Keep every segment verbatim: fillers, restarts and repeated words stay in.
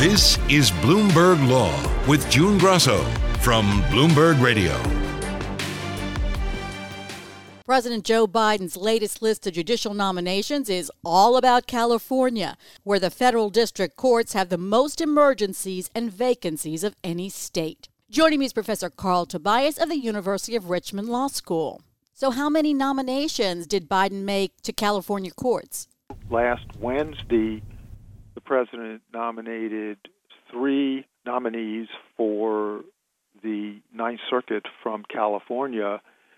This is Bloomberg Law with June Grosso from Bloomberg Radio. President Joe Biden's latest list of judicial nominations is all about California, where the federal district courts have the most emergencies and vacancies of any state. Joining me is Professor Carl Tobias of the University of Richmond Law School. So how many nominations did Biden make to California courts? Last Wednesday, the president nominated three nominees for the Ninth Circuit from California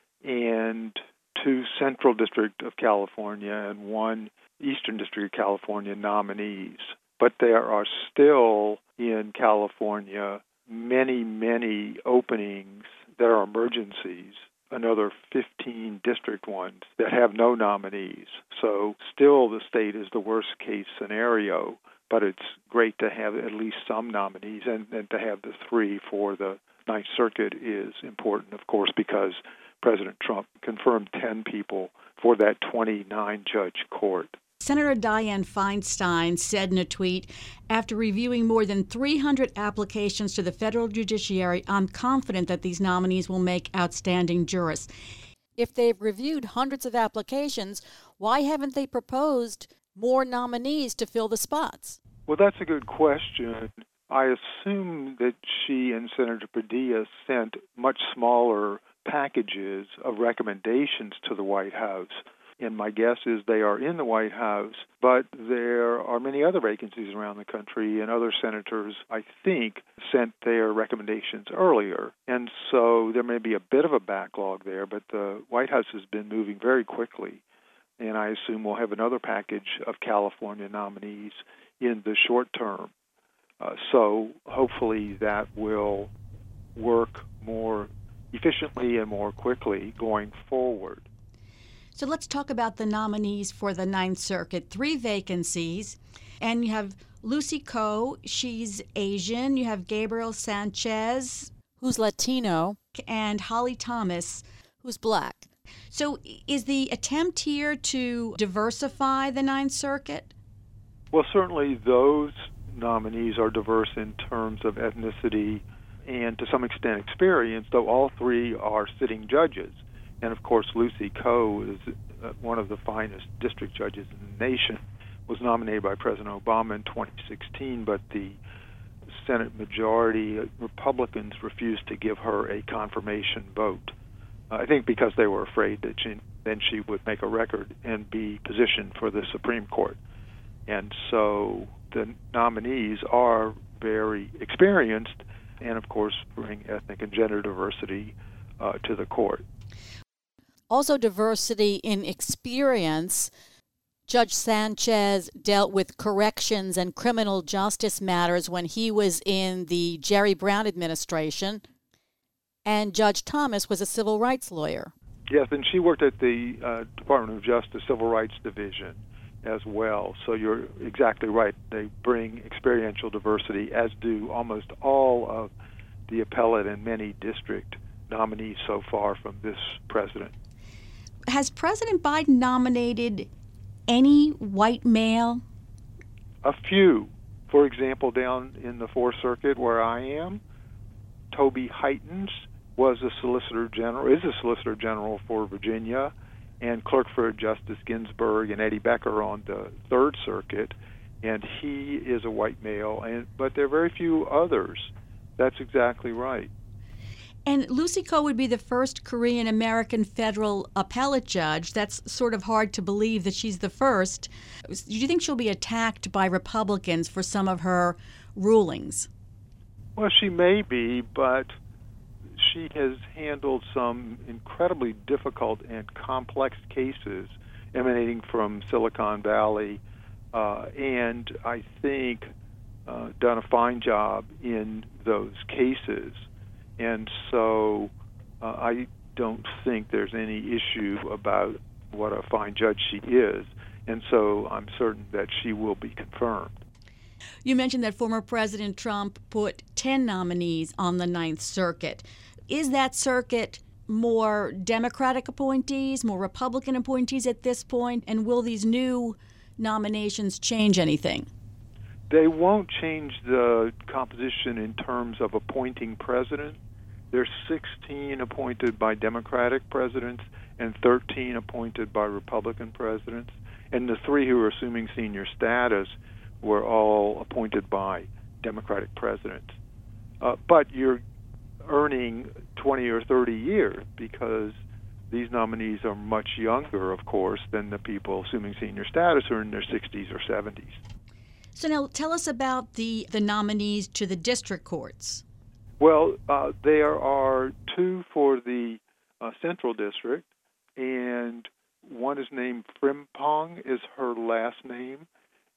and two Central District of California and one Eastern District of California nominees. But there are still in California many, many openings that are emergencies, another fifteen district ones that have no nominees. So still the state is the worst case scenario, but it's great to have at least some nominees, and, and to have the three for the Ninth Circuit is important, of course, because President Trump confirmed ten people for that twenty-nine judge court. Senator Dianne Feinstein said in a tweet, after reviewing more than three hundred applications to the federal judiciary, I'm confident that these nominees will make outstanding jurists. If they've reviewed hundreds of applications, why haven't they proposed more nominees to fill the spots? Well, that's a good question. I assume that she and Senator Padilla sent much smaller packages of recommendations to the White House. And my guess is they are in the White House, but there are many other vacancies around the country, and other senators, I think, sent their recommendations earlier. And so there may be a bit of a backlog there, but the White House has been moving very quickly. And I assume we'll have another package of California nominees in the short term. Uh, so hopefully that will work more efficiently and more quickly going forward. So let's talk about the nominees for the Ninth Circuit. Three vacancies, and you have Lucy Koh, she's Asian. You have Gabriel Sanchez, who's Latino, and Holly Thomas, who's Black. So is the attempt here to diversify the Ninth Circuit? Well, certainly those nominees are diverse in terms of ethnicity and to some extent experience, though all three are sitting judges. And of course, Lucy Koh is uh, one of the finest district judges in the nation, was nominated by President Obama in twenty sixteen, but the Senate majority uh, Republicans refused to give her a confirmation vote. Uh, I think because they were afraid that she, then she would make a record and be positioned for the Supreme Court. And so the nominees are very experienced and, of course, bring ethnic and gender diversity uh, to the court. Also diversity in experience. Judge Sanchez dealt with corrections and criminal justice matters when he was in the Jerry Brown administration, and Judge Thomas was a civil rights lawyer. Yes, and she worked at the uh, Department of Justice Civil Rights Division as well. So you're exactly right. They bring experiential diversity, as do almost all of the appellate and many district nominees so far from this president. Has President Biden nominated any white male? A few. For example, down in the Fourth Circuit where I am, Toby Heitens was a Solicitor General, is a Solicitor General for Virginia, and clerk for Justice Ginsburg and Eddie Becker on the Third Circuit, and he is a white male. And but there are very few others. That's exactly right. And Lucy Koh would be the first Korean-American federal appellate judge. That's sort of hard to believe that she's the first. Do you think she'll be attacked by Republicans for some of her rulings? Well, she may be, but she has handled some incredibly difficult and complex cases emanating from Silicon Valley, uh, and I think uh, done a fine job in those cases. And so uh, I don't think there's any issue about what a fine judge she is. And so I'm certain that she will be confirmed. You mentioned that former President Trump put ten nominees on the Ninth Circuit. Is that circuit more Democratic appointees, more Republican appointees at this point? And will these new nominations change anything? They won't change the composition in terms of appointing president. There's sixteen appointed by Democratic presidents and thirteen appointed by Republican presidents. And the three who are assuming senior status were all appointed by Democratic presidents. Uh, but you're earning twenty or thirty years because these nominees are much younger, of course, than the people assuming senior status who are in their sixties or seventies. So now tell us about the, the nominees to the district courts. Well, uh, there are two for the uh, Central District, and one is named Frimpong, is her last name,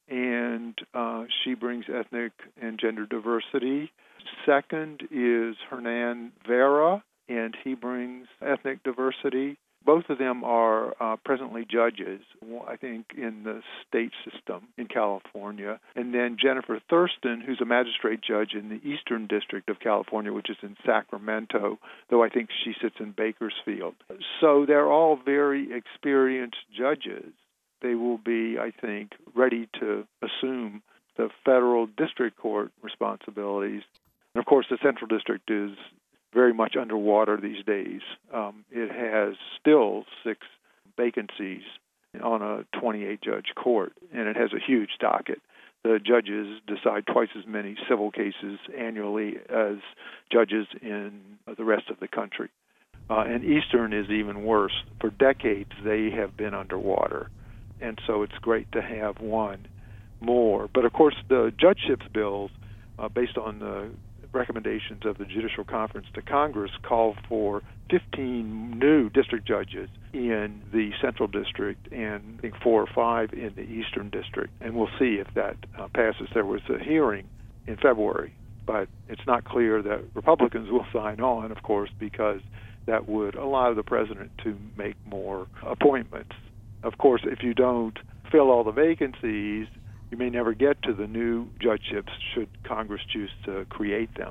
and uh, she brings ethnic and gender diversity. Second is Hernan Vera, and he brings ethnic diversity. Both of them are uh, presently judges, I think, in the state system in California. And then Jennifer Thurston, who's a magistrate judge in the Eastern District of California, which is in Sacramento, though I think she sits in Bakersfield. So they're all very experienced judges. They will be, I think, ready to assume the federal district court responsibilities. And, of course, the Central District is very much underwater these days. Um, it has still six vacancies on a twenty-eight judge court, and it has a huge docket. The judges decide twice as many civil cases annually as judges in the rest of the country. Uh, and Eastern is even worse. For decades, they have been underwater, and so it's great to have one more. But, of course, the judgeships bills, uh, based on the recommendations of the Judicial Conference to Congress, call for fifteen new district judges in the Central District and I think four or five in the Eastern District. And we'll see if that uh, passes. There was a hearing in February, but it's not clear that Republicans will sign on, of course, because that would allow the president to make more appointments. Of course, if you don't fill all the vacancies, you may never get to the new judgeships should Congress choose to create them.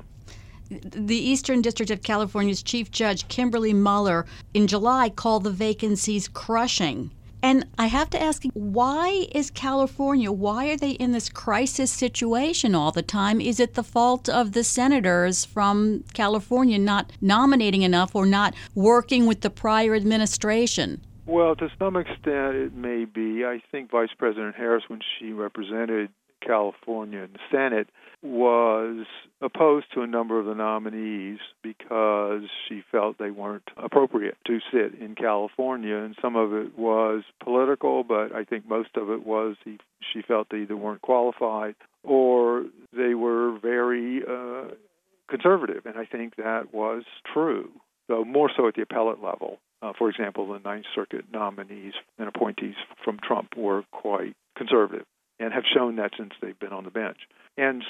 The Eastern District of California's Chief Judge Kimberly Mueller in July called the vacancies crushing. And I have to ask, why is California, why are they in this crisis situation all the time? Is it the fault of the senators from California not nominating enough or not working with the prior administration? Well, to some extent, it may be. I think Vice President Harris, when she represented California in the Senate, was opposed to a number of the nominees because she felt they weren't appropriate to sit in California. And some of it was political, but I think most of it was he, she felt they either weren't qualified or they were very uh, conservative. And I think that was true, though more so at the appellate level. Uh, for example, the Ninth Circuit nominees and appointees from Trump were quite conservative and have shown that since they've been on the bench. And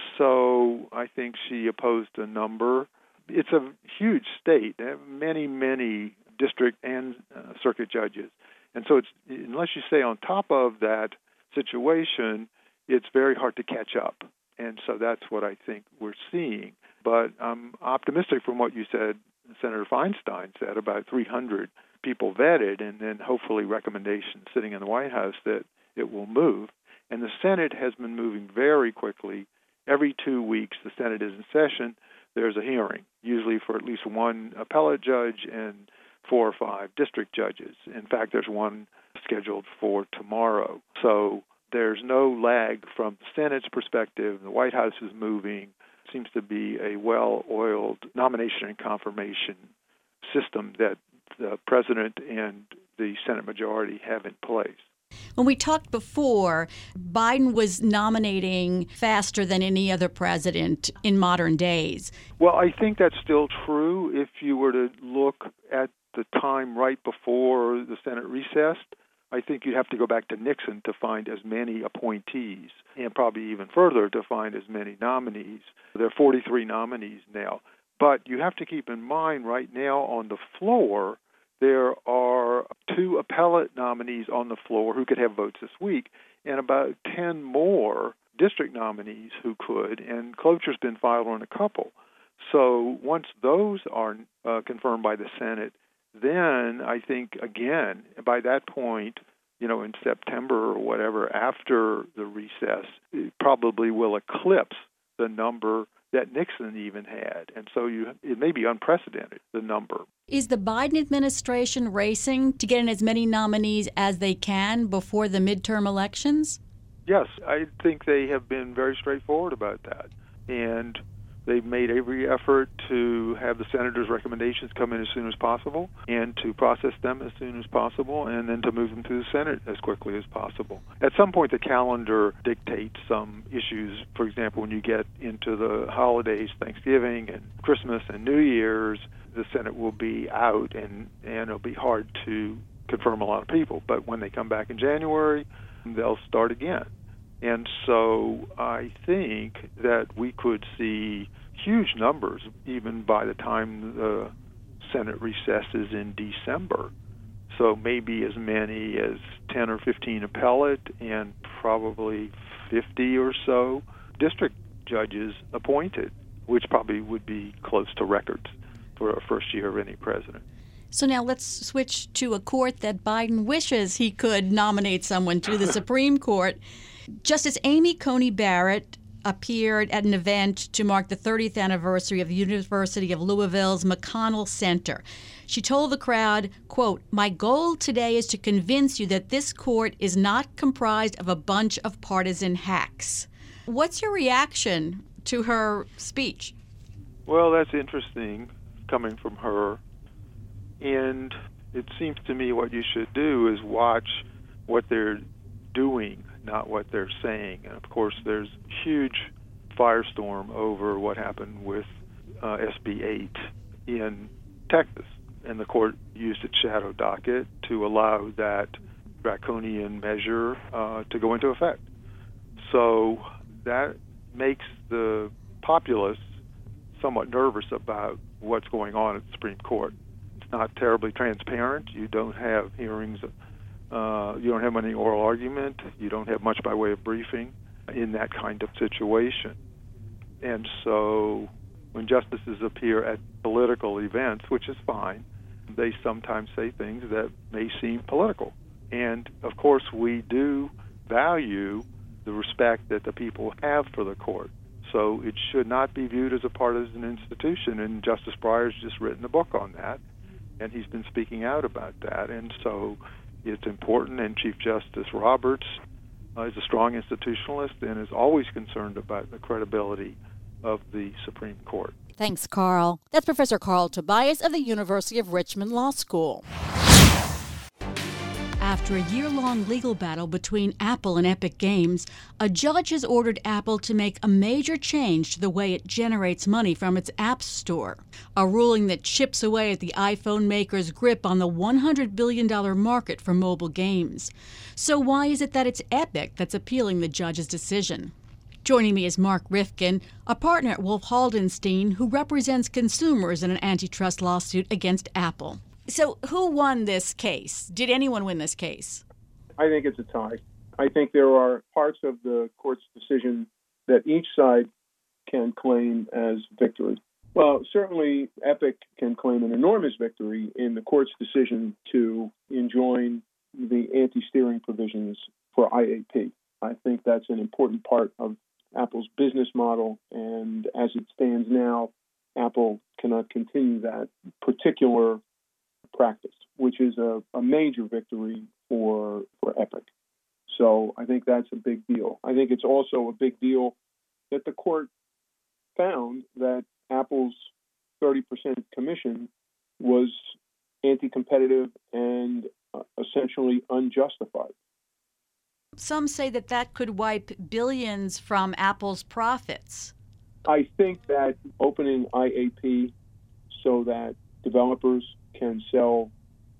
so I think she opposed a number. It's a huge state. They have many, many district and uh, circuit judges. And so it's unless you stay on top of that situation, it's very hard to catch up. And so that's what I think we're seeing. But I'm optimistic from what you said, Senator Feinstein said, about three hundred people vetted and then hopefully recommendations sitting in the White House that it will move. And the Senate has been moving very quickly. Every two weeks the Senate is in session. There's a hearing, usually for at least one appellate judge and four or five district judges. In fact, there's one scheduled for tomorrow. So there's no lag from the Senate's perspective. The White House is moving. Seems to be a well-oiled nomination and confirmation system that the president and the Senate majority have in place. When we talked before, Biden was nominating faster than any other president in modern days. Well, I think that's still true. If you were to look at the time right before the Senate recessed, I think you'd have to go back to Nixon to find as many appointees, and probably even further to find as many nominees. There are forty-three nominees now. But you have to keep in mind right now on the floor, there are two appellate nominees on the floor who could have votes this week, and about ten more district nominees who could, and cloture's been filed on a couple. So once those are uh, confirmed by the Senate, then I think, again, by that point, you know, in September or whatever, after the recess, probably will eclipse the number that Nixon even had. And so you, it may be unprecedented, the number. Is the Biden administration racing to get in as many nominees as they can before the midterm elections? Yes, I think they have been very straightforward about that. And they've made every effort to have the senators' recommendations come in as soon as possible and to process them as soon as possible and then to move them through the Senate as quickly as possible. At some point, the calendar dictates some issues. For example, when you get into the holidays, Thanksgiving and Christmas and New Year's, the Senate will be out and, and it'll be hard to confirm a lot of people. But when they come back in January, they'll start again. And so I think that we could see huge numbers even by the time the Senate recesses in December. So maybe as many as ten or fifteen appellate and probably fifty or so district judges appointed, which probably would be close to records for a first year of any president. So now let's switch to a court that Biden wishes he could nominate someone to, the Supreme Court. Justice Amy Coney Barrett appeared at an event to mark the thirtieth anniversary of the University of Louisville's McConnell Center. She told the crowd, quote, "My goal today is to convince you that this court is not comprised of a bunch of partisan hacks." What's your reaction to her speech? Well, that's interesting coming from her. And it seems to me what you should do is watch what they're doing, not what they're saying. And of course, there's huge firestorm over what happened with uh, S B eight in Texas. And the court used its shadow docket to allow that draconian measure uh, to go into effect. So that makes the populace somewhat nervous about what's going on at the Supreme Court. It's not terribly transparent. You don't have hearings. Uh, you don't have any oral argument. You don't have much by way of briefing in that kind of situation. And so when justices appear at political events, which is fine, they sometimes say things that may seem political. And, of course, we do value the respect that the people have for the court. So it should not be viewed as a partisan institution, and Justice Breyer's just written a book on that, and he's been speaking out about that. And so it's important, and Chief Justice Roberts uh, is a strong institutionalist and is always concerned about the credibility of the Supreme Court. Thanks, Carl. That's Professor Carl Tobias of the University of Richmond Law School. After a year-long legal battle between Apple and Epic Games, a judge has ordered Apple to make a major change to the way it generates money from its App Store, a ruling that chips away at the iPhone maker's grip on the one hundred billion dollars market for mobile games. So why is it that it's Epic that's appealing the judge's decision? Joining me is Mark Rifkin, a partner at Wolf Haldenstein who represents consumers in an antitrust lawsuit against Apple. So who won this case? Did anyone win this case? I think it's a tie. I think there are parts of the court's decision that each side can claim as victory. Well, certainly Epic can claim an enormous victory in the court's decision to enjoin the anti-steering provisions for I A P. I think that's an important part of Apple's business model, and as it stands now, Apple cannot continue that particular practice, which is a, a major victory for for Epic. So I think that's a big deal. I think it's also a big deal that the court found that Apple's thirty percent commission was anti-competitive and uh, essentially unjustified. Some say that that could wipe billions from Apple's profits. I think that opening I A P so that developers can sell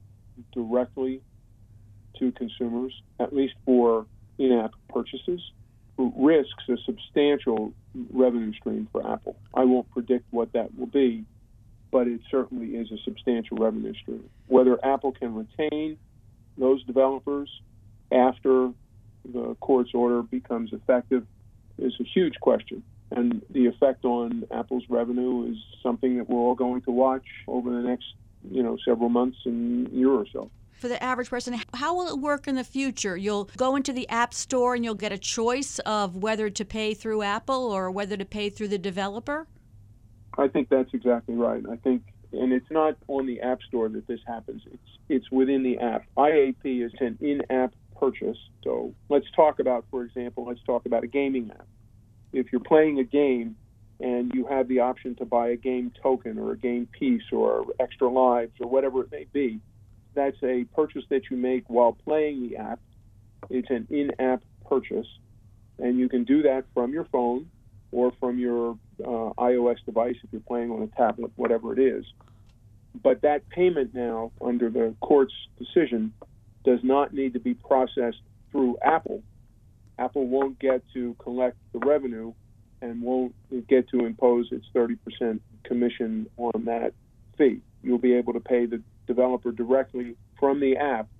directly to consumers, at least for in-app purchases, risks a substantial revenue stream for Apple. I won't predict what that will be, but it certainly is a substantial revenue stream. Whether Apple can retain those developers after the court's order becomes effective is a huge question. And the effect on Apple's revenue is something that we're all going to watch over the next, you know, several months and year or so. For the average person, how will it work in the future? You'll go into the App Store and you'll get a choice of whether to pay through Apple or whether to pay through the developer? I think that's exactly right. I think, and it's not on the App Store that this happens. It's it's within the app. I A P is an in-app purchase. So let's talk about, for example, let's talk about a gaming app. If you're playing a game and you have the option to buy a game token or a game piece or extra lives or whatever it may be, that's a purchase that you make while playing the app. It's an in-app purchase, and you can do that from your phone or from your uh, iOS device if you're playing on a tablet, whatever it is. But that payment now, under the court's decision, does not need to be processed through Apple. Apple won't get to collect the revenue and won't get to impose its thirty percent commission on that fee. You'll be able to pay the developer directly from the app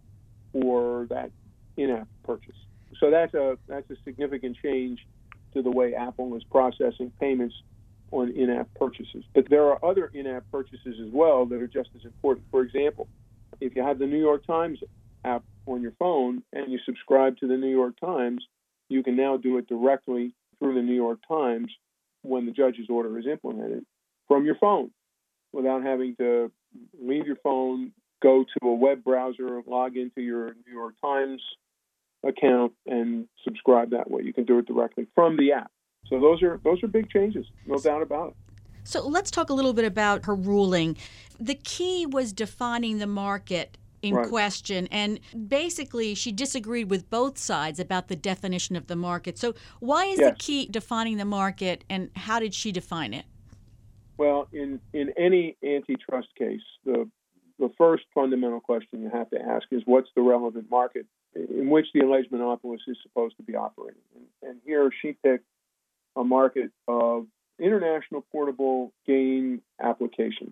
for that in-app purchase. So that's a that's a significant change to the way Apple is processing payments on in-app purchases. But there are other in-app purchases as well that are just as important. For example, if you have the New York Times app on your phone and you subscribe to the New York Times, you can now do it directly through the New York Times when the judge's order is implemented from your phone without having to leave your phone, go to a web browser, log into your New York Times account, and subscribe that way. You can do it directly from the app. So those are those are big changes, no doubt about it. So let's talk a little bit about her ruling. The key was defining the market in Right. question, and basically she disagreed with both sides about the definition of the market. So why is Yes. the key defining the market, and how did she define it? Well, in, in any antitrust case, the the first fundamental question you have to ask is what's the relevant market in which the alleged monopolist is supposed to be operating. And, and here she picked a market of international portable game applications.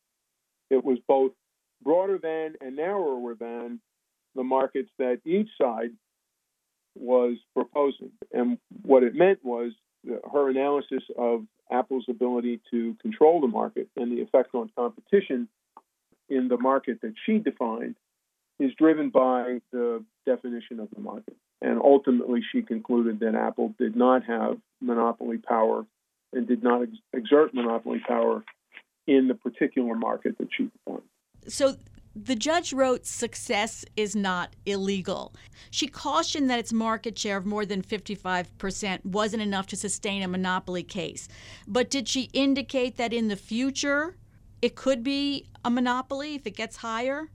It was both broader than and narrower than the markets that each side was proposing. And what it meant was that her analysis of Apple's ability to control the market and the effect on competition in the market that she defined is driven by the definition of the market. And ultimately, she concluded that Apple did not have monopoly power and did not ex- exert monopoly power in the particular market that she defined. So the judge wrote success is not illegal. She cautioned that its market share of more than fifty-five percent wasn't enough to sustain a monopoly case. But did she indicate that in the future it could be a monopoly if it gets higher?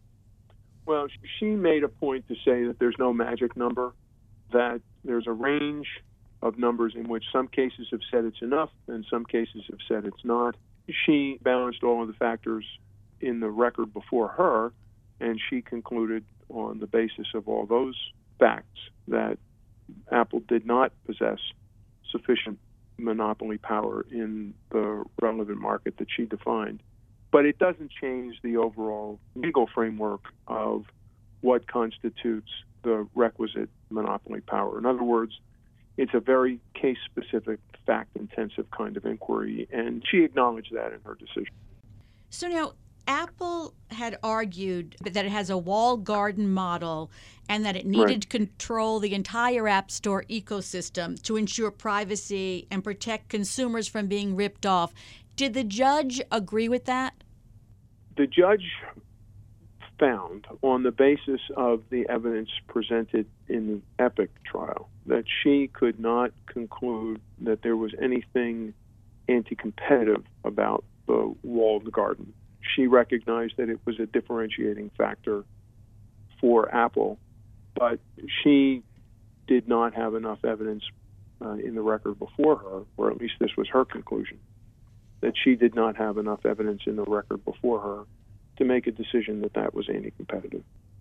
Well, she made a point to say that there's no magic number, that there's a range of numbers in which some cases have said it's enough and some cases have said it's not. She balanced all of the factors in the record before her, and she concluded on the basis of all those facts that Apple did not possess sufficient monopoly power in the relevant market that she defined. But it doesn't change the overall legal framework of what constitutes the requisite monopoly power. In other words, it's a very case-specific, fact-intensive kind of inquiry, and she acknowledged that in her decision. So now, Apple had argued that it has a walled garden model and that it needed Right. to control the entire App Store ecosystem to ensure privacy and protect consumers from being ripped off. Did the judge agree with that? The judge found, on the basis of the evidence presented in the Epic trial, that she could not conclude that there was anything anti-competitive about the walled garden. She recognized that it was a differentiating factor for Apple, but she did not have enough evidence uh, in the record before her, or at least this was her conclusion, that she did not have enough evidence in the record before her to make a decision that that was anti-competitive.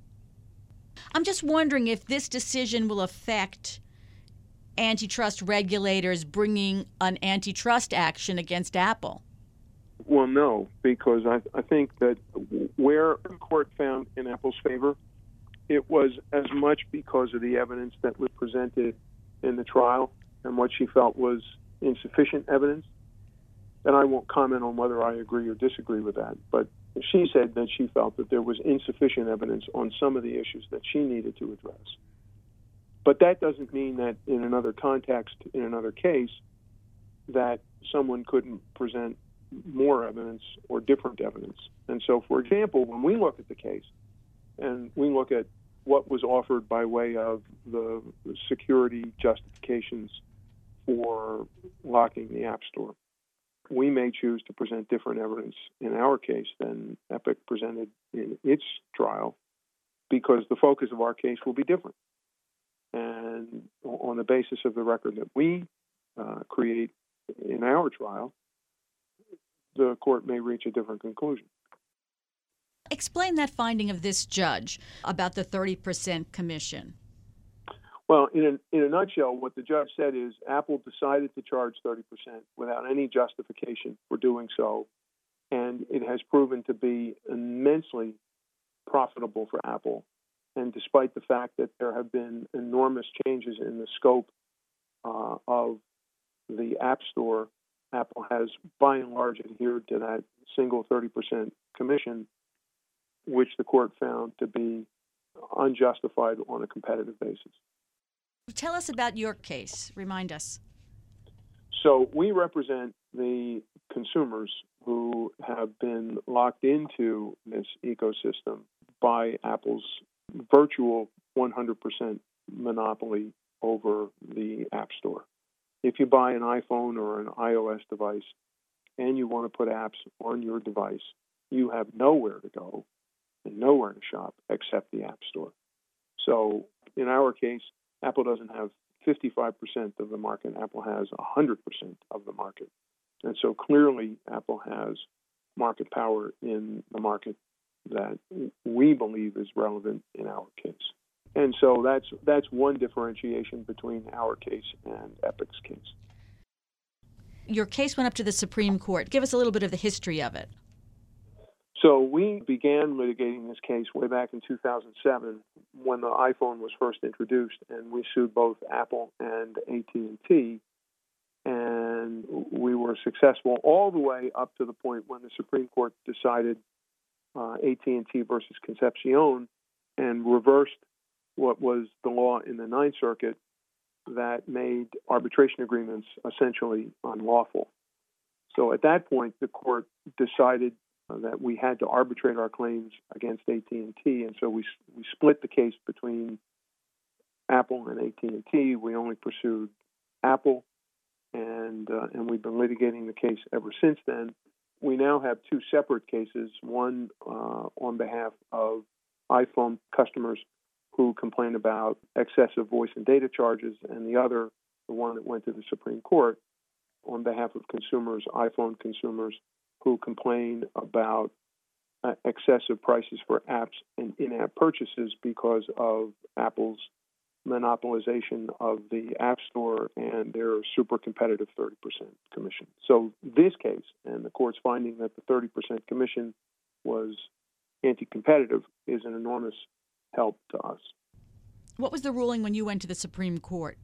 I'm just wondering if this decision will affect antitrust regulators bringing an antitrust action against Apple. Well, no, because I, I think that where the court found in Apple's favor, it was as much because of the evidence that was presented in the trial and what she felt was insufficient evidence. And I won't comment on whether I agree or disagree with that, but she said that she felt that there was insufficient evidence on some of the issues that she needed to address. But that doesn't mean that in another context, in another case, that someone couldn't present more evidence or different evidence. And so, for example, when we look at the case and we look at what was offered by way of the security justifications for locking the App Store, we may choose to present different evidence in our case than Epic presented in its trial, because the focus of our case will be different. And on the basis of the record that we uh, create in our trial, the court may reach a different conclusion. Explain that finding of this judge about the thirty percent commission. Well, in a, in a nutshell, what the judge said is Apple decided to charge thirty percent without any justification for doing so, and it has proven to be immensely profitable for Apple. And despite the fact that there have been enormous changes in the scope uh, of the App Store, Apple has by and large adhered to that single thirty percent commission, which the court found to be unjustified on a competitive basis. Tell us about your case. Remind us. So we represent the consumers who have been locked into this ecosystem by Apple's virtual one hundred percent monopoly over the App Store. If you buy an iPhone or an iOS device and you want to put apps on your device, you have nowhere to go and nowhere to shop except the App Store. So in our case, Apple doesn't have fifty-five percent of the market. Apple has one hundred percent of the market. And so clearly Apple has market power in the market that we believe is relevant in our case. And so that's that's one differentiation between our case and Epic's case. Your case went up to the Supreme Court. Give us a little bit of the history of it. So we began litigating this case way back in two thousand seven when the iPhone was first introduced, and we sued both Apple and A T and T, and we were successful all the way up to the point when the Supreme Court decided uh, A T and T versus Concepcion and reversed what was the law in the Ninth Circuit that made arbitration agreements essentially unlawful. So at that point, the court decided uh, that we had to arbitrate our claims against A T and T, and so we we split the case between Apple and A T and T. We only pursued Apple, and uh, and we've been litigating the case ever since then. We now have two separate cases, one uh, on behalf of iPhone customers who complain about excessive voice and data charges, and the other, the one that went to the Supreme Court, on behalf of consumers, iPhone consumers, who complain about uh, excessive prices for apps and in-app purchases because of Apple's monopolization of the App Store and their super competitive thirty percent commission. So this case, and the court's finding that the thirty percent commission was anti-competitive, is an enormous help to us. What was the ruling when you went to the Supreme Court?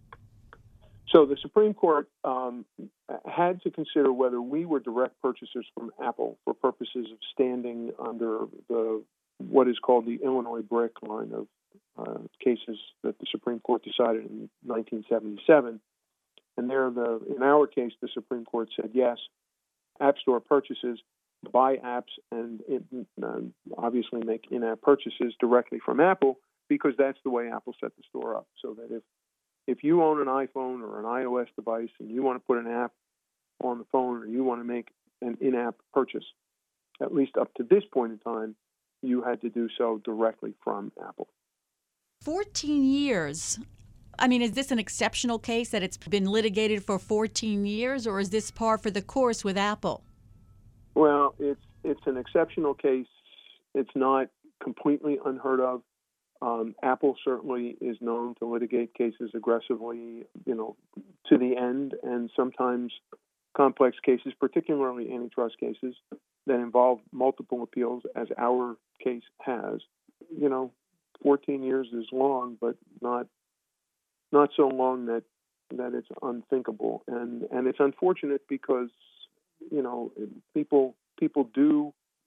So the Supreme Court um, had to consider whether we were direct purchasers from Apple for purposes of standing under the what is called the Illinois BRIC line of uh, cases that the Supreme Court decided in nineteen seventy-seven. And there, the in our case, the Supreme Court said yes, App Store purchases buy apps and it, uh, obviously make in-app purchases directly from Apple, because that's the way Apple set the store up. So that if if you own an iPhone or an iOS device and you want to put an app on the phone or you want to make an in-app purchase, at least up to this point in time, you had to do so directly from Apple. fourteen years. I mean, is this an exceptional case that it's been litigated for fourteen years, or is this par for the course with Apple? Well, it's it's an exceptional case. It's not completely unheard of. Um, Apple certainly is known to litigate cases aggressively, you know, to the end, and sometimes complex cases, particularly antitrust cases, that involve multiple appeals, as our case has. You know, fourteen years is long, but not not so long that that it's unthinkable, and and it's unfortunate because, you know, people people do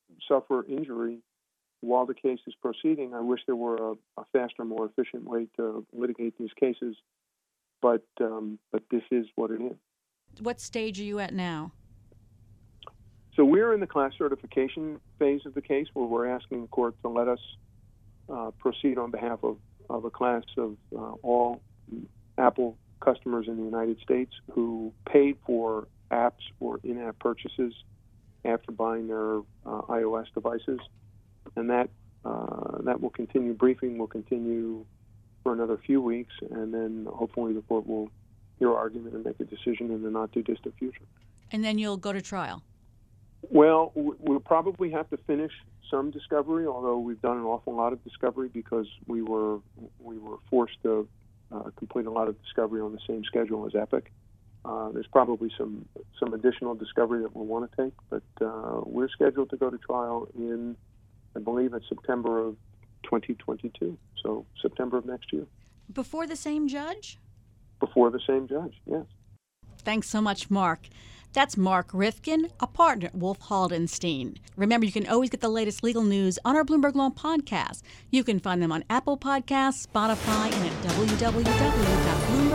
suffer injury while the case is proceeding. I wish there were a, a faster, more efficient way to litigate these cases, but um, but this is what it is. What stage are you at now? So we're in the class certification phase of the case, where we're asking the court to let us uh, proceed on behalf of, of a class of uh, all Apple customers in the United States who paid for apps or in-app purchases after buying their uh, iOS devices. And that uh, that will continue. Briefing will continue for another few weeks, and then hopefully the court will hear argument and make a decision in the not-too-distant future. And then you'll go to trial? Well, we'll probably have to finish some discovery, although we've done an awful lot of discovery because we were we were forced to uh, complete a lot of discovery on the same schedule as Epic. Uh, there's probably some some additional discovery that we'll want to take, but uh, we're scheduled to go to trial in, I believe, it's September of twenty twenty-two, so September of next year. Before the same judge? Before the same judge, yes. Thanks so much, Mark. That's Mark Rifkin, a partner at Wolf Haldenstein. Remember, you can always get the latest legal news on our Bloomberg Law podcast. You can find them on Apple Podcasts, Spotify, and at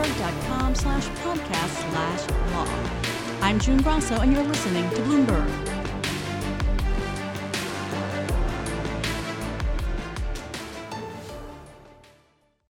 www.bloomberg.com slash podcast slash law. I'm June Grosso, and you're listening to Bloomberg.